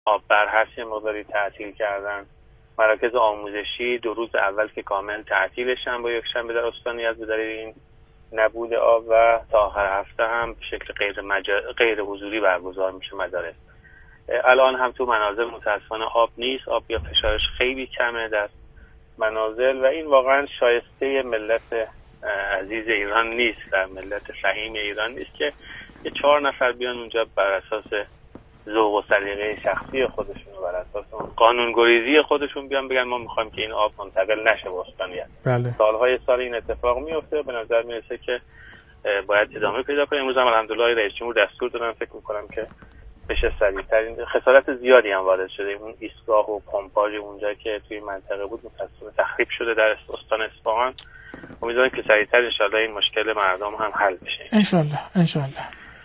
آب بر هست یه مقداری تعطیل کردن. مراکز آموزشی 2 روز اول که کامل تعطیلشن با یکشنبه در استان یزد به دلیل این نبود آب و تا آخر هفته هم به شکل غیر حضوری برگزار میشه مدارس. الان هم تو منازل متاسفانه آب نیست، آب یا فشارش خیلی کمه در منازل و این واقعا شایسته ملت عزیز ایران نیست و ملت فهیم ایران نیست که یه 4 نفر بیان اونجا بر اساس ذوق و سلیقه شخصی خودشون و بر اساس قانونگریزی خودشون بیان بگن ما میخوایم که این آب منتقل نشه به استانیت. بله. سالهای سال این اتفاق میفته، به نظر میرسه که باید ادامه پیدا کنه. امروز هم الحمدلله رئیس جمهور دستور دادن، فکر میکنم که بشه سریعتر. خسارت زیادی هم وارد شده، اون ایستگاه و پمپاژ اونجا که توی منطقه بود متأسفانه تخریب شده در استان اصفهان. امیدوارم که سریعتر ان شاءالله این مشکل مردم هم حل بشه. ان شاءالله.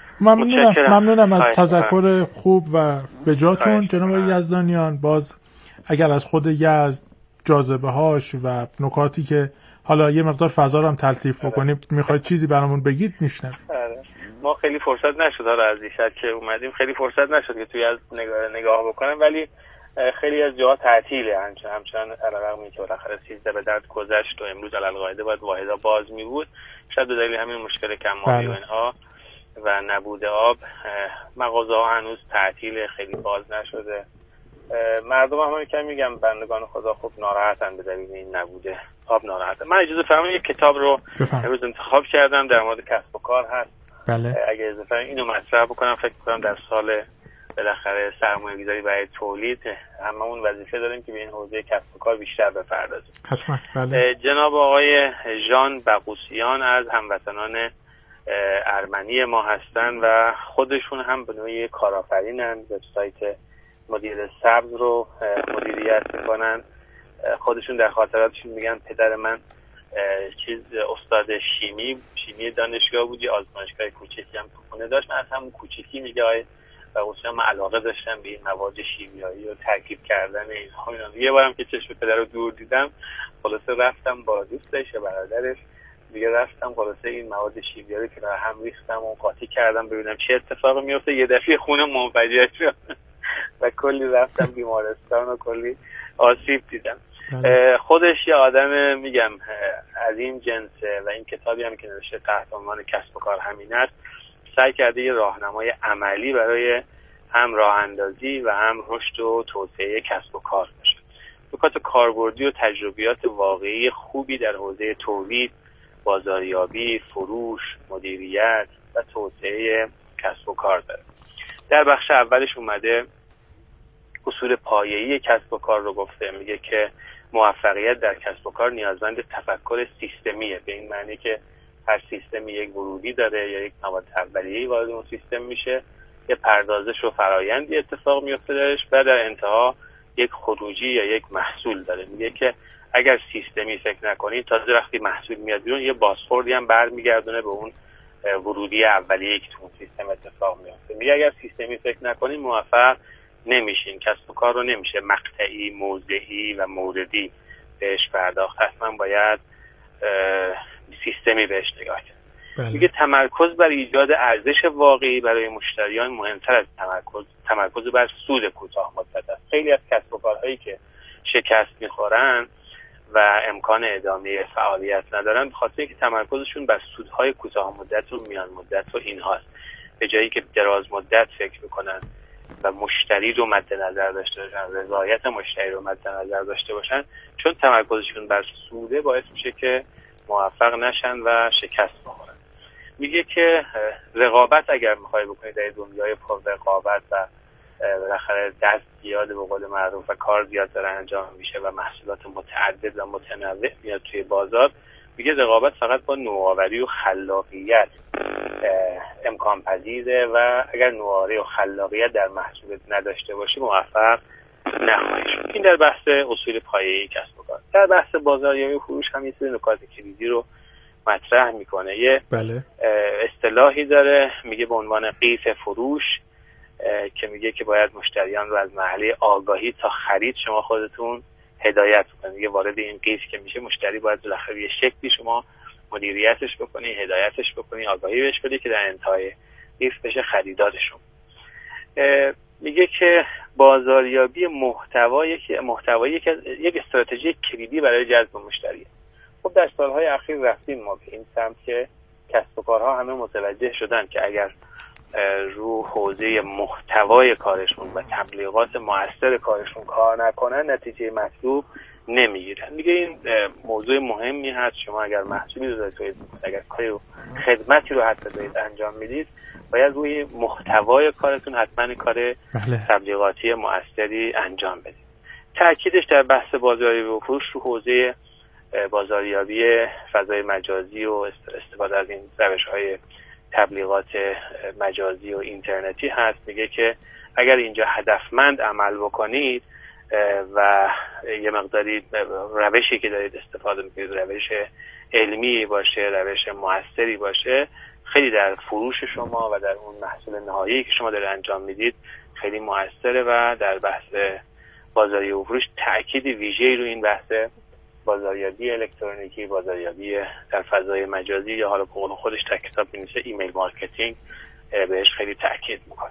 ممنونم از تذکر خوب و به جاتون جناب یزدانیان. باز اگر از خود یزد، جاذبه هاش و نکاتی که حالا یه مقدار فضا رو هم تلطیف بکنید میخواید چیزی برامون بگید میشنویم. ما خیلی فرصت نشد حالا از دیشب که اومدیم خیلی فرصت نشد که توی از نگاه بکنم، ولی خیلی از جاها تعطیله همچنان علیرغم اینکه بالاخره 13 به درد گذشت و امروز علالقاعده باید واحدها باز می بود. شاید به دلیل همین مشکل کم‌آبی و اینها و نبود آب مغازه‌ها هنوز تعطیل، خیلی باز نشده. مردم هم که میگم بندگان خدا خوب ناراحتن به دلیل این نبود آب ناراحتن. من اجازه فرمایید یک کتاب رو امروز انتخاب کردم در مورد کسب و کار هست. بله. اگه اجازه فرمایید اینو مطرح بکنم. فکر کنم در سال بالاخره سرمایه‌گذاری برای تولید هممون وظیفه داریم که به این حوزه کسب و کار بیشتر بپردازیم. حتما. بله. جناب آقای ژان بقوسیان از هموطنان ارمنی ما هستن و خودشون هم به نوعی کارآفرینن. وبسایت مدیر سبز رو مدیریت میکنن. خودشون در خاطراتشون میگن پدر من استاد شیمی دانشگاه بود، یه آزمایشگاه کوچیکی هم تو خونه داشت. من از همون کوچیکی میگه آقای بقوسیان من علاقه داشتم به این مواد شیمیایی و ترکیب کردن اینها. یه بارم که چشم پدر رو دور دیدم خلاصه رفتم با دوستش و برادرش دیگه رفتم خلاصه این مواد شیمیایی که در هم ریختم و قاطی کردم ببینم چه اتفاقی میفته. یه دفعه خونه منفجر شد و کلی رفتم بیمارستان و کلی آسیب دیدم. خودش یه آدم میگم از این جنسه و این کتابی هم که نوشته تحت عنوان کسب و کار همین است، سعی کرده یه راهنمای عملی برای هم راه اندازی و هم رشد و توسعه کسب و کار باشه. نکات کاربردی و تجربیات واقعی خوبی در حوزه تولید، بازاریابی، فروش، مدیریت و توسعه کسب و کار داره. در بخش اولش اومده اصول پایه‌ای کسب و کار رو گفته. میگه که موفقیت در کسب و کار نیازمند تفکر سیستمیه، به این معنی که هر سیستمی یک ورودی داره یا یک مواد اولیه‌ای وارد اون سیستم میشه، یه پردازش و فرایندی اتفاق میفته درش و در انتها یک خروجی یا یک محصول داره. میگه که اگر سیستمی فکر نکنید تازه وقتی محصول میاد بیرون یه بازخوردی هم برمیگردونه به اون ورودی اولیه‌ای که تو اون سیستم اتفاق میفته. میگه اگر سیستمی فکر نکنید موفق نمیشین. کسب و کار رو نمیشه مقطعی، موضعی و موردی بهش پرداخت. حتما باید سیستمی بهش نگاه کرد. میگه تمرکز بر ایجاد ارزش واقعی برای مشتریان مهمتر از تمرکز بر سود کوتاه مدت است. خیلی از کسب و کارهایی که شکست میخورن و امکان ادامه فعالیت ندارن به خاطر اینکه تمرکزشون بر سودهای کوتاه مدت و میان مدت و اینهاست، به جایی که دراز مدت فکر میکنن و مشتری رو مد نظر داشته باشن، رضایت مشتری رو مد نظر داشته باشن. چون تمرکزشون بر سوده باعث میشه که موفق نشن و شکست بخورن. میگه که رقابت اگر میخوای بکنی در دنیای پر رقابت و بالاخره دست زیاد به قول معروف و کار زیاد داره انجام میشه و محصولات متعدد و متنوع میاد توی بازار، میگه رقابت فقط با نوآوری و خلاقیت امکان پذیره و اگر نوآوری و خلاقیت در محصولت نداشته باشی موفق نخواهی شد. این در بحث اصول پایه‌ای کسب و کار. در بحث بازاریابی و فروش هم یه سری نکات کلیدی رو مطرح میکنه. یه اصطلاحی داره میگه به عنوان قیف فروش که میگه که باید مشتریان رو از مرحله آگاهی تا خرید شما خودتون هدایت کنید. میگه وارد این قیف که میشه مشتری باید بالاخره یه شکلی شما مدیریتش بکنی، هدایتش بکنی، آگاهی بهش بدی که در انتهای قیف بشه خریدارشون. میگه که بازاریابی محتوایی که یک استراتژی کلیدی برای جذب مشتریه. خب در سالهای اخیر رفتیم ما به این سمت که کسب و کارها همه متوجه شدن که اگر رو حوزه محتوای کارشون و تبلیغات مؤثر کارشون کار نکنن نتیجه مطلوب نمیگیرن. میگه این موضوع مهمی هست. شما اگر محصولی رو دارید، اگر کاری رو خدمتی رو حتی دارید انجام میدید، باید روی محتوای کارتون حتما کار تبلیغاتی مؤثری انجام بدید. تأکیدش در بحث بازاریابی و فروش رو حوزه بازاریابی فضای مجازی و استفاده از این روش‌های تبلیغات مجازی و اینترنتی هست. میگه که اگر اینجا هدفمند عمل بکنید و یه مقداری روشی که دارید استفاده میکنید روش علمی باشه، روش مؤثری باشه، خیلی در فروش شما و در اون محصول نهایی که شما دارید انجام میدید خیلی مؤثره. و در بحث بازاریابی و فروش تأکید ویژه‌ای رو این بحث بازاریابی الکترونیکی، بازاریابی در فضای مجازی یا حالا به قول خودش در کتاب می‌نویسه ایمیل مارکتینگ بهش خیلی تأکید میکنه.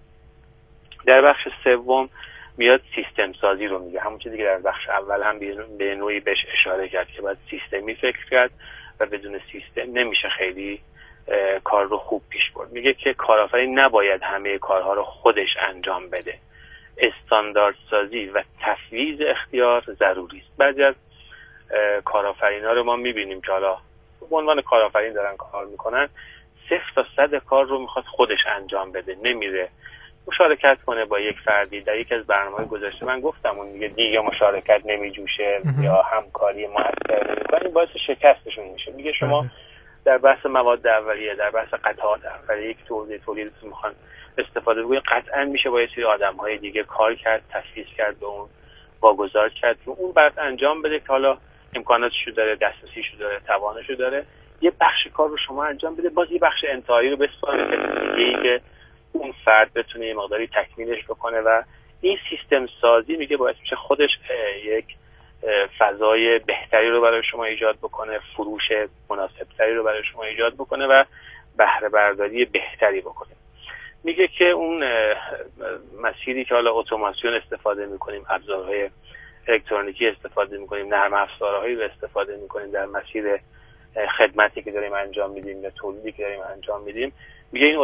در بخش سوم میاد سیستم سازی رو میگه، همون چیزی که در بخش اول هم به نوعی بهش اشاره کرد که باید سیستمی فکر کرد و بدون سیستم نمیشه خیلی کار رو خوب پیش برد. میگه که کارآفرین نباید همه کارها رو خودش انجام بده. استاندارد سازی و تفویض اختیار ضروری است. بعضی از کارآفرینا رو ما میبینیم که حالا به عنوان کارآفرین دارن کار میکنن، 0 تا 100 کار رو میخواد خودش انجام بده، نمیره مشارکت کنه با یک فردی. در یک از برنامه‌های گذشته من گفتم اون دیگه مشارکت نمیجوشه یا همکاری موثر نمیکنه، این باعث شکستشون میشه. میگه شما در بحث مواد اولیه، در بحث قطعات اولیه که تولیدتون میخوان استفاده بکنید، قطعا میشه با یه سری آدم‌های دیگه کار کرد، تفویض کرد، به اون واگذار کرد که اون بعد انجام بده که حالا امکاناتشو داره، دسترسیشو داره، توانشو داره، یه بخش کار رو شما انجام بده، باز یه بخش انتهایی رو بسپاره که اون فرد بتونه یه مقداری تکمیلش بکنه. و این سیستم سازی میگه باعث میشه خودش یک فضای بهتری رو برای شما ایجاد بکنه، فروش مناسبتری رو برای شما ایجاد بکنه و بهره برداری بهتری بکنه. میگه که اون مسیری که حالا اتوماسیون استفاده میکنیم، ابزارهای الکترونیکی استفاده میکنیم، نرم افزارهایی رو استفاده میکنیم در مسیر خدمتی که داریم انجام میدیم یا تولیدی که داریم انجام میدیم، میگه این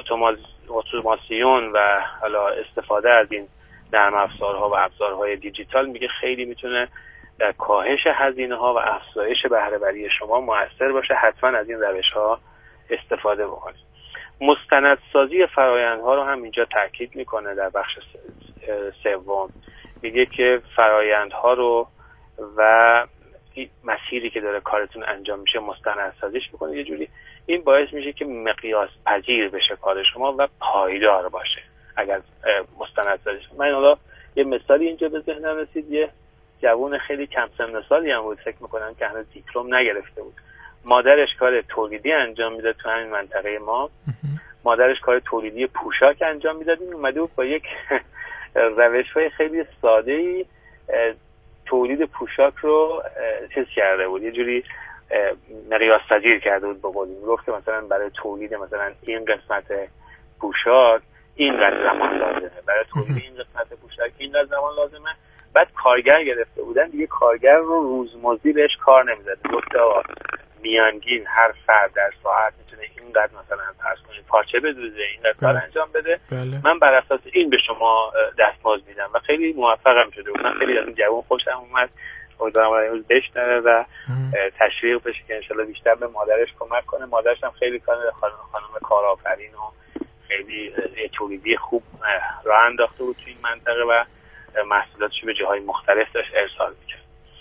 اتوماسیون و حالا استفاده از این نرم افزارها و ابزارهای دیجیتال میگه خیلی میتونه در کاهش هزینه ها و افزایش بهره وری شما موثر باشه. حتما از این روش ها استفاده بکنید. مستندسازی فرآیندها رو هم اینجا تاکید میکنه در بخش سوم. میگه که فرآیندها رو و مسیری که داره کارتون انجام میشه مستندسازیش میکنه یه جوری. این باعث میشه که مقیاس پذیر بشه کار شما و پایدار باشه اگر مستندسازی. من حالا یه مثالی اینجا به ذهنم رسید. یه جوون خیلی کم سن سالی هم بود، فکر میکنم که هنوز دیپلم نگرفته بود. مادرش کار تولیدی انجام میداد تو همین منطقه ما. مادرش کار تولیدی پوشاک انجام میداد. این اومده بود با یک روش‌های خیلی ساده‌ای تولید پوشاک رو چیز کرده بود، یه جوری مقیاس پذیر کرده بود. با قولی گفت که مثلا برای تولید مثلا این قسمت پوشاک اینقدر زمان لازمه، برای تولید این قسمت پوشاک اینقدر زمان لازمه. بعد کارگر گرفته بودن دیگه، کارگر رو روزمزدی بهش کار نمیداد. گفت آقا میانگین هر فرد در ساعت میتونه اینقدر مثلا فرض کنید پارچه بدوزه، اینقدر کار انجام بده. من بر اساس این به شما دستمزد میدم و خیلی موفقم شده بود. من خیلی از این جوان خوشم اومد. امیدوارم امروز بشنوه و تشویق بشه که انشالله بیشتر به مادرش کمک کنه. مادرش هم خیلی خانم کارآفرین و خیلی تولیدی خوب راه انداخته بود تو این منطقه و محصولاتش به جاهای مختلف داشت ارسال میکرد.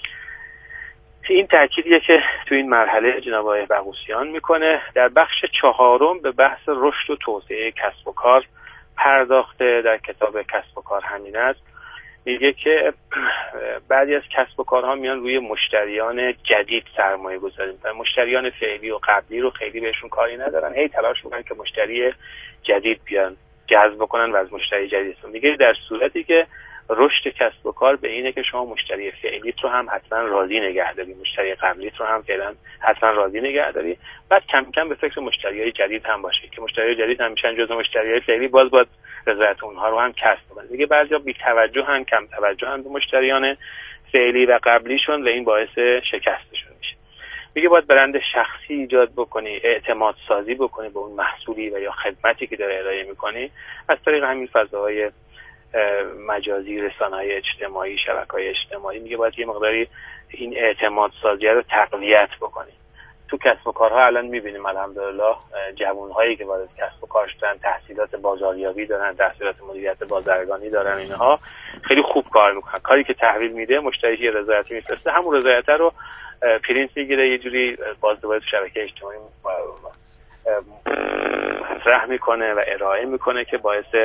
این تأکیدیه که تو این مرحله جناب آقای بغوثیان میکنه. در بخش چهارم به بحث رشد و توسعه کسب و کار پرداخته. در کتاب کسب و کار همین است. میگه که بعضی از کسب و کارها میان روی مشتریان جدید سرمایه گذاری میکنن. مشتریان فعلی و قبلی رو خیلی بهشون کاری ندارن، هی تلاش میکنن که مشتری جدید بیان جذب بکنن و از مشتری جدید. میگه در صورتی که رشد کسب و کار به اینه که شما مشتری فعلیت رو هم حتما راضی نگه داری، مشتری قبلیت رو هم فعلا حتما راضی نگه داری، بعد کم کم به فکر مشتریای جدید هم باشی که مشتریای جدید هم میشن جزو مشتریای فعلی، باز رضایت اونها رو هم کسب کنید. دیگه بعضیا بی توجه هم، کم توجه هم به مشتریان فعلی و قبلیشون و این باعث شکستشون میشه. میگه باید برند شخصی ایجاد بکنی، اعتماد سازی بکنی به اون محصولی و یا خدمتی که داره ارائه میکنی از طریق همین فضاهای مجازی، رسانه‌های اجتماعی، شبکه‌های اجتماعی. میگه باید یه مقداری این اعتماد سازی رو تقویت بکنی. تو کسب و کارها الان میبینیم الحمدلله جوانهایی که وارد کسب و کار شدن، تحصیلات بازاریابی دارن، تحصیلات مدیریت بازرگانی دارن، اینها خیلی خوب کار میکنن. کاری که تحویل میده مشتری یه رضایتی میفرسته، همون رضایت رو پرینت میگیره، یه جوری باز دوباره تو شبکه اجتماعی مطرح میکنه و ارائه میکنه که باعث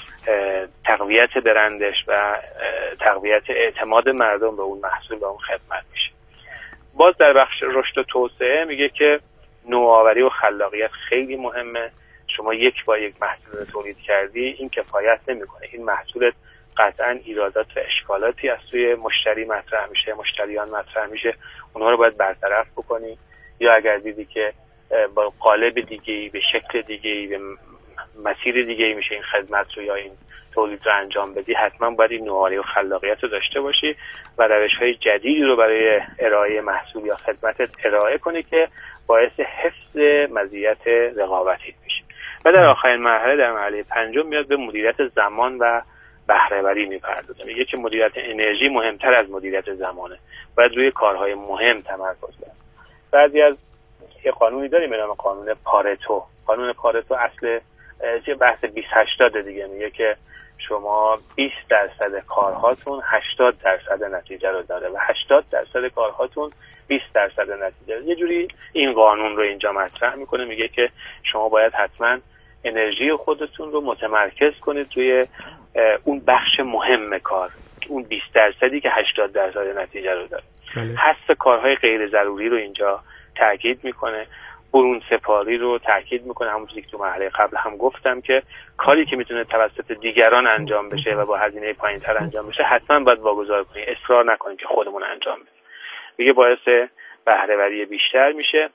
تقویت برندش و تقویت اعتماد مردم به اون محصول و اون خدمت میشه. باز در بخش رشد و توسعه میگه که نوآوری و خلاقیت خیلی مهمه. شما یک محصول تولید کردی، این کفایت نمیکنه. این محصولت قطعا ایرادات و اشکالاتی از سوی مشتری مطرح میشه، مشتریان مطرح میشه، اونها رو باید برطرف بکنی. یا اگر دیدی که با قالب دیگه‌ای، به شکل دیگه‌ای، به مسیر دیگه‌ای میشه این خدمت رو یا این تولید رو انجام بدی، حتما باید این نوآوری و خلاقیت رو داشته باشی و روش‌های جدیدی رو برای ارائه محصول یا خدمتت ارائه کنی که باعث حفظ مزیت رقابتی میشه. و در آخرین مرحله، در مرحله پنجم، میاد به مدیریت زمان و بهره‌وری میپردازه. میگه که مدیریت انرژی مهمتر از مدیریت زمانه. باید روی کارهای مهم تمرکز کنیم. بعضی از یه قانونی داریم به نام قانون پارتو. قانون پارتو اصل چه بحث 20-80 دیگه، میگه که شما 20% کارهاتون 80% نتیجه رو داره و 80% کارهاتون 20% نتیجه. یه جوری این قانون رو اینجا مطرح میکنه، میگه که شما باید حتما انرژی خودتون رو متمرکز کنید روی اون بخش مهم کار، اون 20% که 80% نتیجه رو داره. حذف کارهای غیر ضروری رو اینجا تاکید میکنه. برون سپاری رو تاکید میکنه. همونجوری که تو مرحله قبل هم گفتم که کاری که میتونه توسط دیگران انجام بشه و با هزینه پایینتر انجام بشه حتما باید واگذار کنیم، اصرار نکنیم که خودمون انجام بدیم. میگه باعث بهره‌وری بیشتر میشه.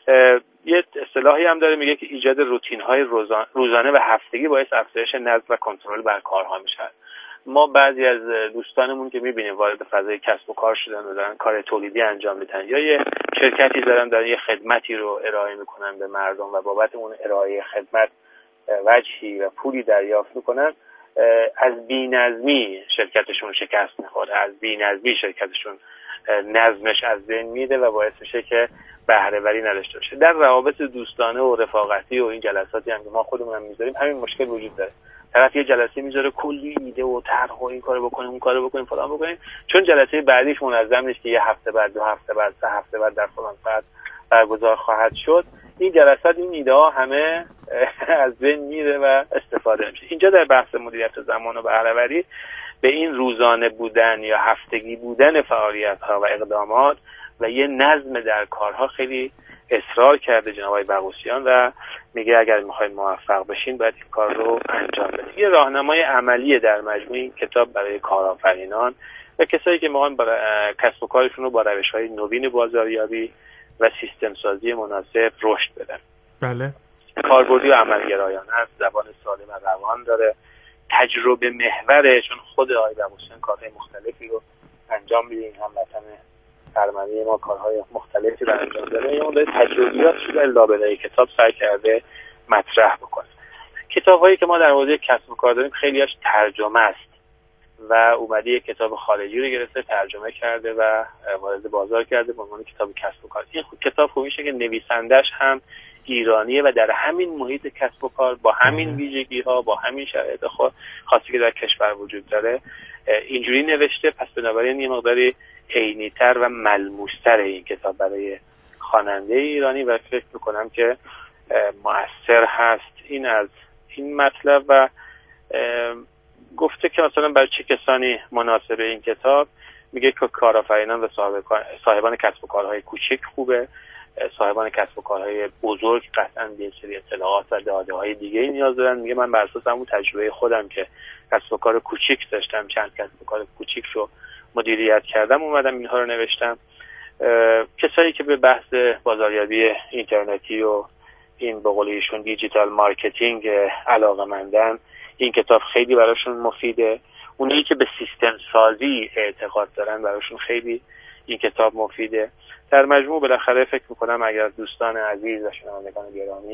یه اصطلاحی هم داره، میگه که ایجاد روتین‌های روزانه و هفتگی باعث افزایش نظم و کنترل بر کارها میشه. ما بعضی از دوستانمون که میبینیم وارد فضای کسب و کار شدن و دارن کار تولیدی انجام میدن یا یه شرکتی دارن یه خدمتی رو ارائه میکنن به مردم و بابت اون ارائه خدمت وجهی و پولی دریافت میکنن، از بی‌نظمی شرکتشون شکست میخوره، از بی‌نظمی شرکتشون نظمش از بین میده و باعث میشه که بهره‌وری نداشته باشه. در روابط دوستانه و رفاقتی و این جلساتی هم که ما خودمون هم میذاریم همین مشکل وجود داره. طرف یه جلسه میذاره کلی ایده و طرح و این کارو بکنیم، اون کارو بکنیم، فلان بکنیم، چون جلسه بعدیش منظم نیست که یه هفته بعد، 2 هفته بعد، 3 هفته بعد در فلان ساعت برگزار خواهد شد، این جلسات، این ایده ها همه از بین میره و استفاده نمیشه. اینجا در بحث مدیریت زمان و بهره‌وری به این روزانه بودن یا هفتگی بودن فعالیت‌ها و اقدامات و یه نظم در کارها خیلی اصرار کرده جناب آقای بغوثیان و میگه اگر میخواید موفق بشین باید این کار رو انجام بدید. یه راهنمای عملی در مجموع این کتاب برای کارآفرینان و کسایی که میخوان کسب و کارشون رو با روش‌های نوین بازاریابی و سیستم سازی مناسب رشد بدن. بله. کاربردی و عملگرایانه است، زبان سالم و روان داره، تجربه محوره، چون خود آقای بغوثیان کارهای مختلفی رو انجام میده، این هموطن ارمنی ما کارهای مختلفی رو انجام داره. یه مقدار تجربیات شده لابلای کتاب سعی کرده مطرح بکنه. کتاب‌هایی که ما در حوزه کسب و کار داریم خیلی‌هاش ترجمه است و اومده یک کتاب خارجی رو گرفته، ترجمه کرده و وارد بازار کرده به عنوان کتاب کسب و کار. این کتاب خوب میشه که نویسندش هم ایرانیه و در همین محیط کسب و کار با همین ویژگی‌ها، با همین شرایط خاصی که در کشور وجود داره اینجوری نوشته. پس بنابراین یه مقداری عینی‌تر و ملموس‌تر این کتاب برای خواننده ایرانی و فکر می‌کنم که مؤثر هست. این از این مطلب و گفته که مثلا برای چه کسانی مناسب این کتاب، میگه که کارآفرینان و صاحبان کسب و کارهای کوچک خوبه، صاحبان کسب و کارهای بزرگ قطعاً به یه سری اطلاعات و داده‌های دیگه‌ای نیاز دارن. میگه من بر اساس همون تجربه خودم که کسب و کار کوچیک داشتم، چند کسب و کار کوچیک رو مدیریت کردم، اومدم اینها رو نوشتم. کسایی که به بحث بازاریابی اینترنتی و این به قول ایشون دیجیتال مارکتینگ علاقه‌مندن، این کتاب خیلی براشون مفیده. اونایی که به سیستم سازی اعتقاد دارن براشون خیلی این کتاب مفیده. در مجموع بالاخره فکر میکنم اگر دوستان عزیز و شنوندگان گرامی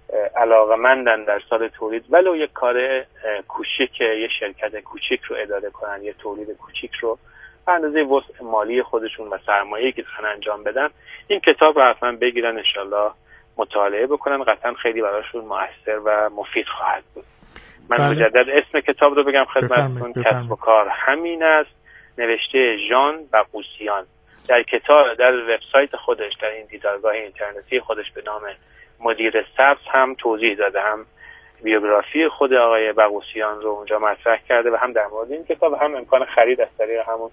علاقه‌مندن در سال تولید ولو یک کار کوچیک، یه شرکت کوچیک رو اداره کنن، یه تولید کوچیک رو به اندازه وسع مالی خودشون و سرمایه‌ای که دارن انجام بدن، این کتاب رو حتما بگیرن، انشالله مطالعه بکنن، قطعا خیلی براشون مؤثر و مفید خواهد بود. من مجدد اسم کتاب رو بگم خدمتتون، کسب و کار همین است، نوشته ژان بغوثیان. در کتاب، در وبسایت خودش، در این دیدارگاه اینترنتی خودش به نام مدیر سبز هم توضیح داده، هم بیوگرافی خود آقای بغوثیان رو اونجا مطرح کرده و هم در مورد این کتاب هم امکان خرید از طریق همون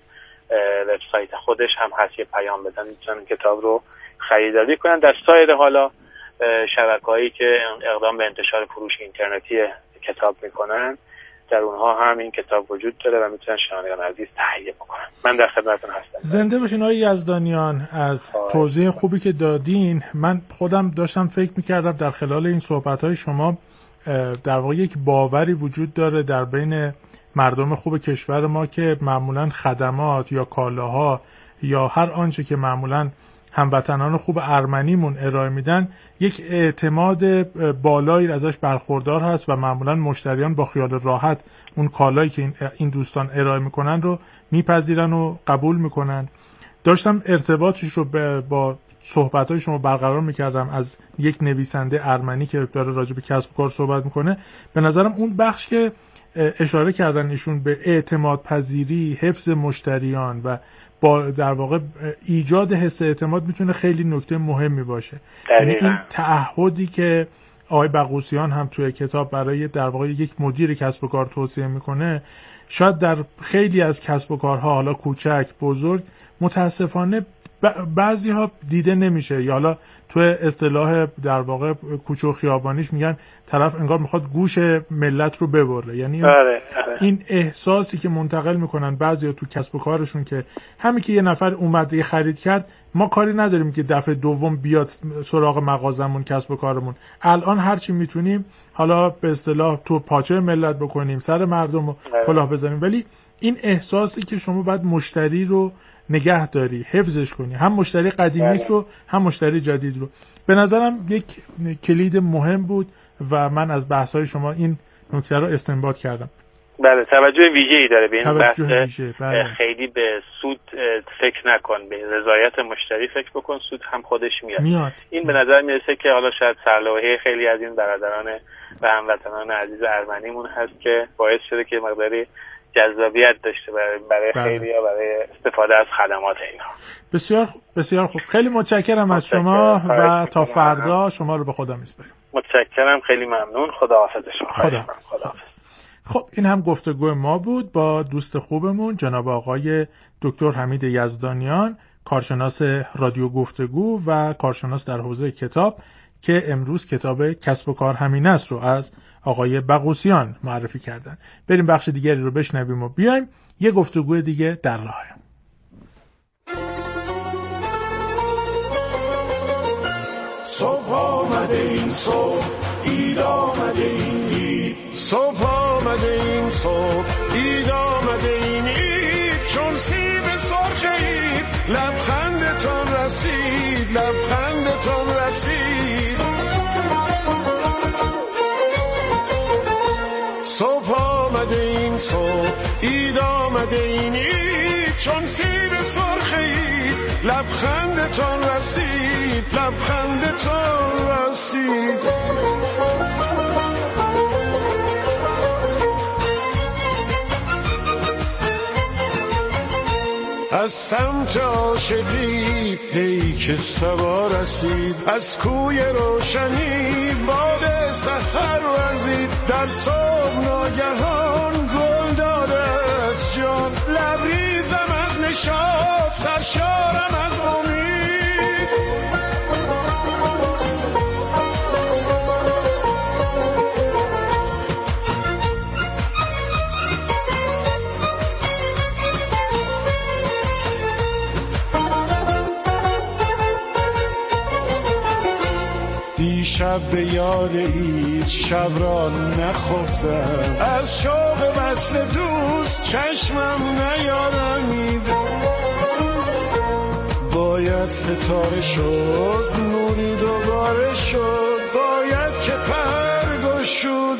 وبسایت خودش هم هست. یه پیام بدن میتونن کتاب رو خریداری کنن. در سایر حالا شبکه‌هایی که اقدام به انتشار فروش اینترنتی کتاب میکنن، در اونها هم این کتاب وجود داره و میتونن شنوندگان عزیز تهیه بکنن. من در خدمتتون هستم. زنده باشین آقای یزدانیان. از توضیح خوبی که دادین، من خودم داشتم فکر میکردم در خلال این صحبت‌های شما در واقع یک باوری وجود داره در بین مردم خوب کشور ما که معمولاً خدمات یا کالاها یا هر آنچه که معمولاً هموطنان خوب ارمنیمون ارائه میدن یک اعتماد بالایی ازش برخوردار هست و معمولا مشتریان با خیال راحت اون کالایی که این دوستان ارائه میکنن رو میپذیرن و قبول میکنن. داشتم ارتباطش رو با صحبت‌های شما برقرار میکردم از یک نویسنده ارمنی که داره راجع به کسب و کار صحبت میکنه. به نظرم اون بخش که اشاره کردن ایشون به اعتماد پذیری، حفظ مشتریان و با در واقع ایجاد حس اعتماد میتونه خیلی نکته مهمی باشه. یعنی این تعهدی که آقای بغوثیان هم توی کتاب برای در واقع یک مدیر کسب و کار توصیه میکنه، شاید در خیلی از کسب و کارها حالا کوچک بزرگ متاسفانه بعضی ها دیده نمیشه، یا حالا تو اصطلاح در واقع کوچه و خیابانیش میگن طرف انگار میخواد گوش ملت رو ببره. یعنی این احساسی که منتقل میکنن بعضی ها تو کسب و کارشون که همین که یه نفر اومد یه خرید کرد، ما کاری نداریم که دفعه دوم بیاد سراغ مغازمون کسب و کارمون، الان هرچی میتونیم حالا به اصطلاح تو پاچه ملت بکنیم، سر مردم رو کلاه بزنیم. ولی این احساسی که شما باید مشتری رو نگه داری، حفظش کنی، هم مشتری قدیمی رو هم مشتری جدید رو، به نظرم یک کلید مهم بود و من از بحث‌های شما این نکته رو استنباط کردم. بله، توجه ویژه‌ای داره به این بحث. بله. خیلی به سود فکر نکن، به رضایت مشتری فکر بکن، سود هم خودش میاد. این به نظر میرسه که حالا شاید سرلوحه خیلی از این برادران و هموطنان عزیز ارمنیمون هست که باعث شده که مقداری جذابیت داشته برای خیلی‌ها برای استفاده از خدمات اینها. بسیار بسیار خوب، خیلی متشکرم از شما و تا فردا شما رو به خدا میسپارم. متشکرم، خیلی ممنون. خداحافظ شما. خداحافظ. خب این هم گفتگو ما بود با دوست خوبمون جناب آقای دکتر حمید یزدانیان، کارشناس رادیو گفتگو و کارشناس در حوزه کتاب، که امروز کتاب کسب و کار همین است رو از آقای بغوثیان معرفی کردن. بریم بخش دیگری رو بشنویم و بیایم. یه گفتگو دیگه در راهه. صبح آمده این صبح، اید آمده این اید. صبح آمده این صبح، اید آمده این اید. چون سیب سرخ اید، لبخندتون رسید، لبخندتون رسید. صبح آمده این صبح، اید آمده این اید. چون سیب سرخ اید، لبخندتون رسید، لبخندتون رسید. از سمت عاشقی پیک سبا رسید، از کوی روشنی باد سحر وزید. در صبح ناگهان گل داده از جان، لبریزم از نشاط، سرشارم از امید. امشب به یاد اید شب را نخفتم، از شوق وصل دوست چشمم نیارمید. باید ستاره شد نوری دوباره شد، باید که پر گشود،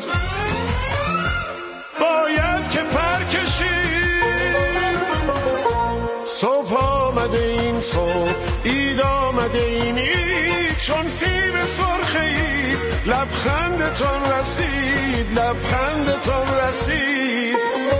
باید که پر کشید. صبح آمده این صبح، اید آمده این اید، چون سیب سرخ اید لبخندتون رسید، لبخندتون رسید.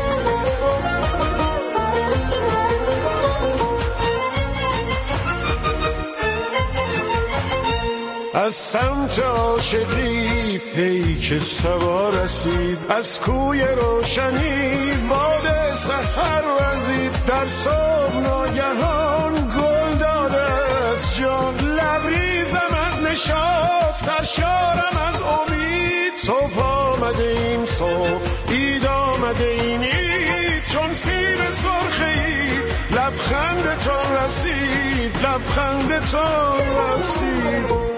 از سمت عاشقی پیک صبا رسید، از کوی روشنی باد سحر وزید، در صبح ناگهان گل داده از جان، لبریزم از نشاط سرشارم از امید. صبح آمده این صبح، اید آمده این اید، چون سیب سرخ اید لبخندتون رسید، لبخندتون رسید.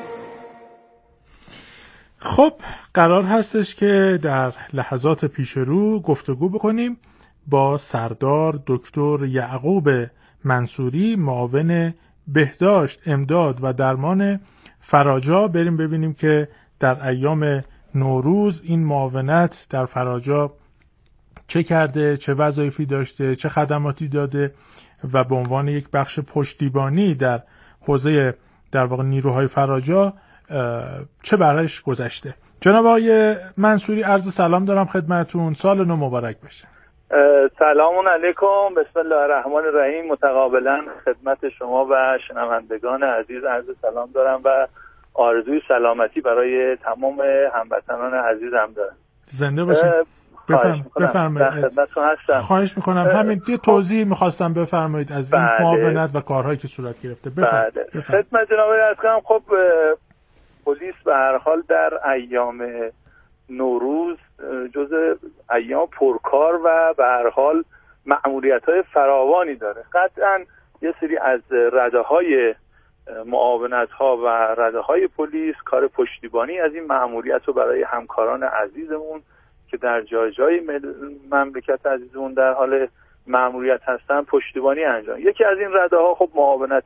خب قرار هستش که در لحظات پیش رو گفتگو بکنیم با سردار دکتر یعقوب منصوری، معاون بهداشت، امداد و درمان فراجا. بریم ببینیم که در ایام نوروز این معاونت در فراجا چه کرده، چه وظایفی داشته، چه خدماتی داده و به عنوان یک بخش پشتیبانی در حوزه در واقع نیروهای فراجا چه برایش گذشته. جناب آقای منصوری عرض سلام دارم خدمتون، سال نو مبارک بشه. سلام علیکم، بسم الله الرحمن الرحیم. متقابلا خدمت شما و شنوندگان عزیز عرض سلام دارم و آرزوی سلامتی برای تمام هموطنان عزیزم دارم. زنده باشید. بفرمایید. خواهش میکنم. همین یه توضیح میخواستم بفرمایید از این معاونت و کارهایی که صورت گرفته. بفرمایید. خدمت جناب عرض کنم. خب پلیس به هر حال در ایام نوروز جزء ایام پرکار و به هر حال مأموریت‌های فراوانی داره. قطعاً یه سری از رده‌های معاونت‌ها و رده‌های پلیس کار پشتیبانی از این مأموریت رو برای همکاران عزیزمون که در جای جای مملکت عزیزمون در حال مأموریت هستن پشتیبانی انجام. یکی از این رده‌ها خب معاونت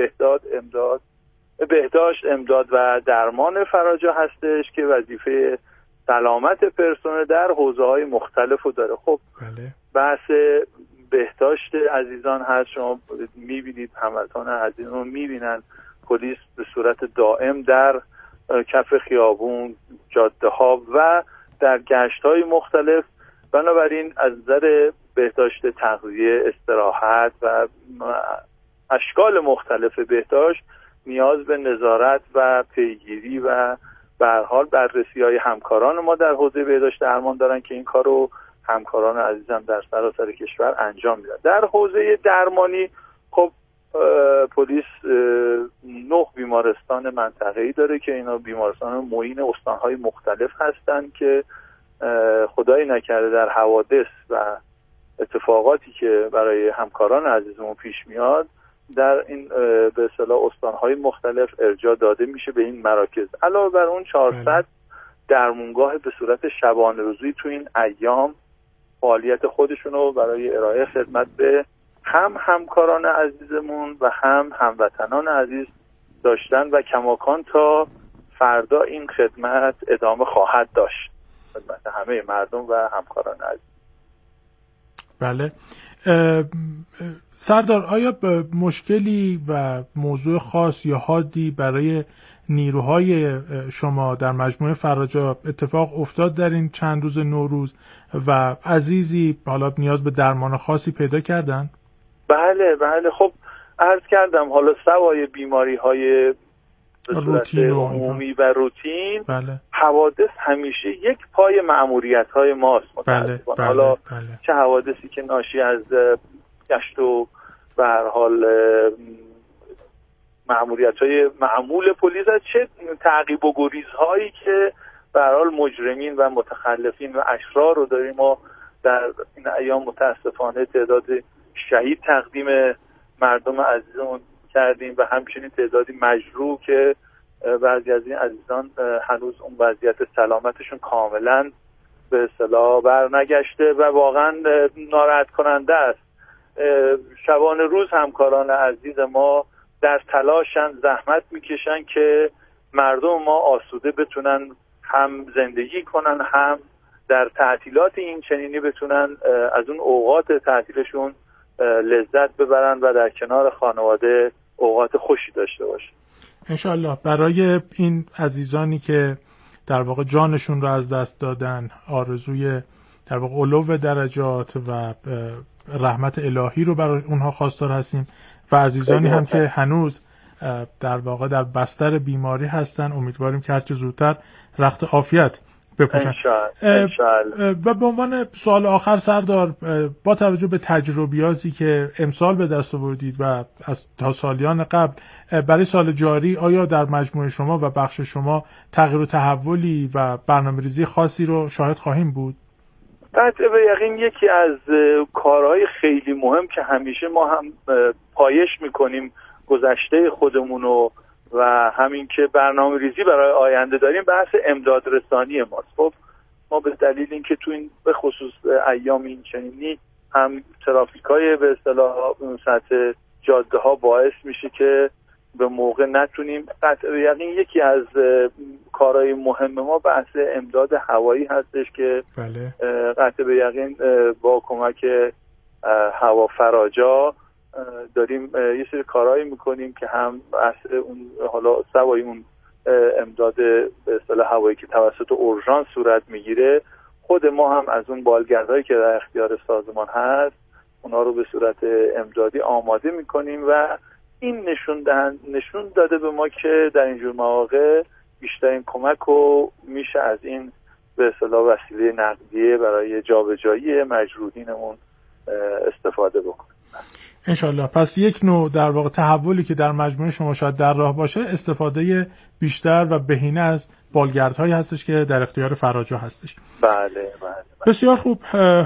بهداشت، امداد و درمان فراجا هستش که وظیفه سلامت پرسنل در حوزه‌های مختلف رو داره. خب بله. بحث بهداشت عزیزان هست، شما میبینید، هموطنان عزیزمون میبینن پلیس به صورت دائم در کف خیابون، جاده ها و در گشت های مختلف. بنابراین از نظر بهداشت تغذیه، استراحت و اشکال مختلف بهداشت نیاز به نظارت و پیگیری و به هر حال بررسی های همکاران ما در حوزه بهداشت درمان دارن که این کار رو همکاران عزیزم در سراسر کشور انجام میدن. در حوزه درمانی خب پلیس 9 بیمارستان منطقه‌ای داره که اینا بیمارستان معین استان‌های مختلف هستن که خدای نکرده در حوادث و اتفاقاتی که برای همکاران عزیزمون پیش میاد در این به اصطلاح استان‌های مختلف ارجاع داده میشه به این مراکز. علاوه بر اون 400 درمونگاه به صورت شبانه روزی تو این ایام فعالیت خودشونو برای ارائه خدمت به هم همکاران عزیزمون و هم هموطنان عزیز داشتن و کماکان تا فردا این خدمت ادامه خواهد داشت خدمت همه مردم و همکاران عزیز. بله. سردار، آیا مشکلی و موضوع خاص یا حادی برای نیروهای شما در مجموعه فراجا اتفاق افتاد در این چند روز نوروز و عزیزی حالا نیاز به درمان خاصی پیدا کردن؟ بله. خب عرض کردم حالا سوای بیماری های روتین عمومی و روتین، بله. حوادث همیشه یک پای مأموریت های ماست متاسفانه. بله. حالا چه حوادثی که ناشی از گشت و به هر حال مأموریت‌های معمول پلیس است، چه تعقیب و گریزهایی که به هر حال مجرمین و متخلفین و اشرار رو داریم. ما در این ایام متاسفانه تعداد شهید تقدیم مردم عزیزمون کردیم و همچنین تعدادی مجروح که بعضی از این عزیزان هنوز اون وضعیت سلامتشون کاملا به اصطلاح برنگشته و واقعا ناراحت کننده است. شبانه روز همکاران عزیز ما در تلاشن، زحمت میکشن که مردم ما آسوده بتونن هم زندگی کنن، هم در تعطیلات این چنینی بتونن از اون اوقات تعطیلشون لذت ببرن و در کنار خانواده اوقات خوشی داشته باشن. انشالله برای این عزیزانی که در واقع جانشون رو از دست دادن آرزوی در واقع علو درجات و رحمت الهی رو برای اونها خواستار هستیم و عزیزانی هم که هنوز در واقع در بستر بیماری هستن امیدواریم که هرچه زودتر رخت عافیت بپوشن. و به عنوان سوال آخر سردار، با توجه به تجربیاتی که امسال به دست آوردید و از تا سالیان قبل، برای سال جاری آیا در مجموعه شما و بخش شما تغییر و تحولی و برنامه‌ریزی خاصی رو شاهد خواهیم بود؟ قطعا به یقین یکی از کارهای خیلی مهم که همیشه ما هم پایش میکنیم گذشته خودمونو و همین که برنامه ریزی برای آینده داریم بحث امداد رسانی ماست. خب ما به دلیل اینکه تو این به خصوص ایام این چنینی هم ترافیکای به اصطلاح سطح جاده ها باعث میشه که به موقع نتونیم. قطعا یقین یکی از کارهای مهم ما بحث امداد هوایی هستش که بله. قطعا به یقین با کمک هوافراجا داریم یه سری کارهایی میکنیم که هم بحث اون حالا سوای اون امداد به اصطلاح هوایی که توسط اورژانس صورت میگیره، خود ما هم از اون بالگردهایی که در اختیار سازمان هست اونا رو به صورت امدادی آماده میکنیم و این نشون داده به ما که در اینجور مواقع بیشترین کمک رو میشه از این به اصطلاح وسیله نقدیه برای جابجایی مجروحینمون استفاده بکنیم. انشالله. پس یک نوع در واقع تحولی که در مجموعه شما شاید در راه باشه استفاده بیشتر و بهینه از بالگردهایی هستش که در اختیار فراجا هستش. بله. بسیار خوب.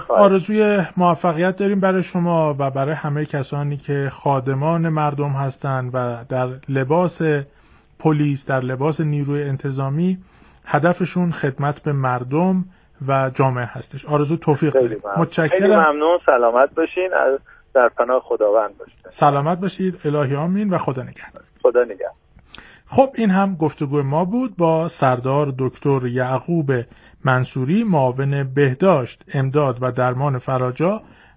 آرزوی موفقیت داریم برای شما و برای همه کسانی که خادمان مردم هستند و در لباس پلیس، در لباس نیروی انتظامی هدفشون خدمت به مردم و جامعه هستش. آرزو توفیق داریم. متشکرم. خیلی ممنون. سلامت باشین. در پناه خداوند باشید. سلامت باشید. الهی آمین و خدا نگهدار. خدا نگهدار. خب این هم گفتگوی ما بود با سردار دکتر یعقوب منصوری، معاون بهداشت، امداد و درمان فراجا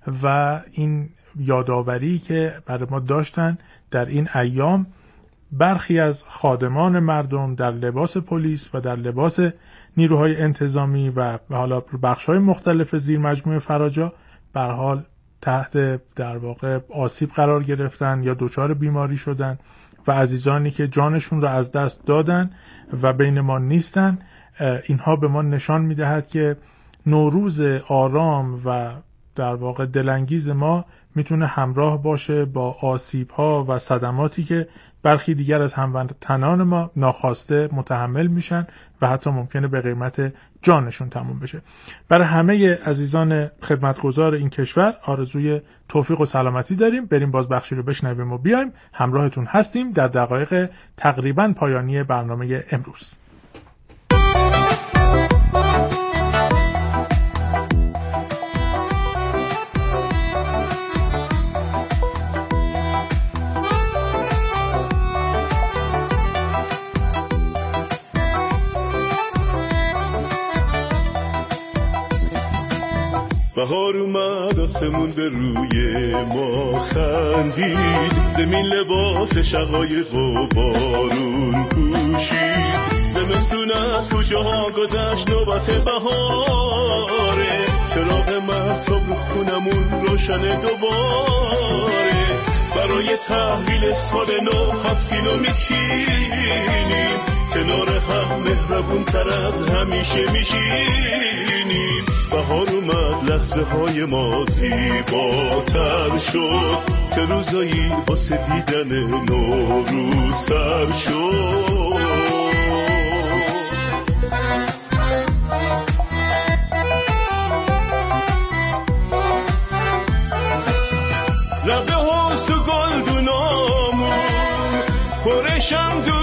و این یادآوری که برای ما داشتن در این ایام برخی از خادمان مردم در لباس پلیس و در لباس نیروهای انتظامی و حالا بخش‌های مختلف زیر مجموعه فراجا به هر حال تحت در واقع آسیب قرار گرفتن یا دچار بیماری شدن و عزیزانی که جانشون رو از دست دادن و بین ما نیستن. اینها به ما نشان میدهد که نوروز آرام و در واقع دلانگیز ما میتونه همراه باشه با آسیب‌ها و صدماتی که برخی دیگر از هموطنان ما ناخواسته متحمل میشن و حتی ممکنه به قیمت جانشون تموم بشه. برای همه عزیزان خدمتگزار این کشور آرزوی توفیق و سلامتی داریم. بریم باز بخشی رو بشنویم و بیایم. همراهتون هستیم در دقایق تقریبا پایانی برنامه امروز. بهار اومد آسمون به روی ما خندید، زمین لباس شقایق و بارون پوشید. زمستون از کجاها گذشت نوبت بهاره، چراغ مهتاب رو خونمون روشن دوباره. برای تحویل سال نو حبسینو میچینیم، کنار هم مهربون تر از همیشه میشینیم. بهار اومد لحظه های ما زیباتر شد، چه روزایی واسه دیدن نوروز سر شد. لبه ها تو گلدونامون پرشم